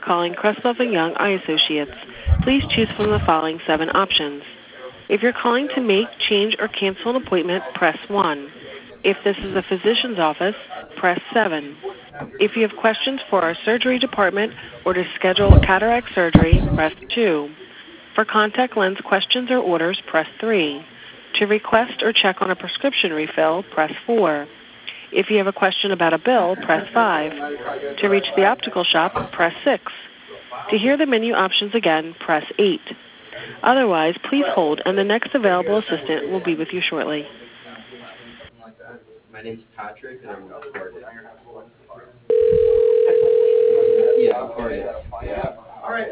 calling Kressloff and Young Eye Associates. Please choose from the following 7 options. If you're calling to make, change, or cancel an appointment, press 1. If this is a physician's office, press 7. If you have questions for our surgery department or to schedule cataract surgery, press 2. For contact lens questions or orders, press 3. To request or check on a prescription refill, press 4. If you have a question about a bill, press 5. To reach the optical shop, press 6. To hear the menu options again, press 8. Otherwise, please hold, and the next available assistant will be with you shortly. My name's Patrick, and I'm recording. Yeah, recording. Yeah. All right.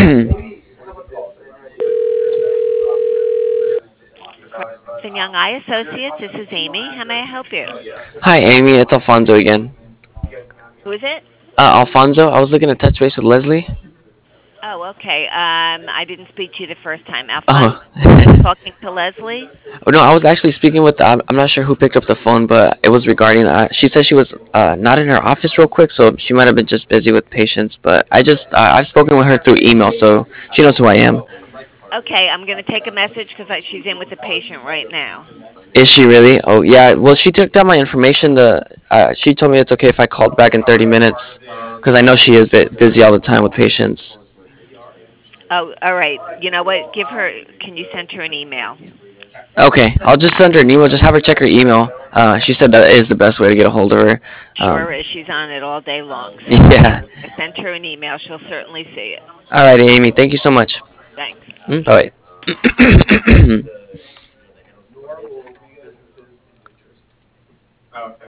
And Young Eye Associates, this is Amy. How may I help you? Hi, Amy. It's Alfonso again. Who is it? Alfonso, I was looking to touch base with Leslie. Oh, okay. I didn't speak to you the first time. Alfonso Oh. talking to Leslie? Oh, no, I was actually speaking with. I'm not sure who picked up the phone, but it was regarding. She said she was not in her office real quick, so she might have been just busy with patients. But I've spoken with her through email, so she knows who I am. Okay, I'm going to take a message because she's in with the patient right now. Is she really? Oh, yeah. Well, she took down my information. She told me it's okay if I called back in 30 minutes, because I know she is busy all the time with patients. Oh, all right. You know what? Can you send her an email? Okay, I'll just send her an email. Just have her check her email. She said that is the best way to get a hold of her. Sure is. She's on it all day long. So Yeah. I sent her an email. She'll certainly see it. Alrighty, Amy. Thank you so much. Thanks. Bye. Okay.